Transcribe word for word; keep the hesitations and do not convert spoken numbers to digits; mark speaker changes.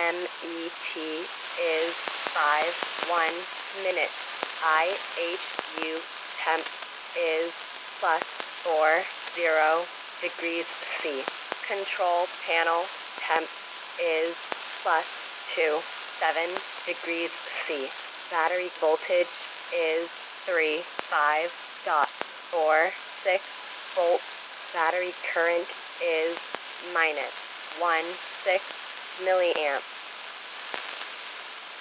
Speaker 1: M E T is five one minutes. I H U temp is plus four zero degrees C. Control panel temp is plus two seven degrees C. Battery voltage is three five dot four six volts. Battery current is minus one six milliamps.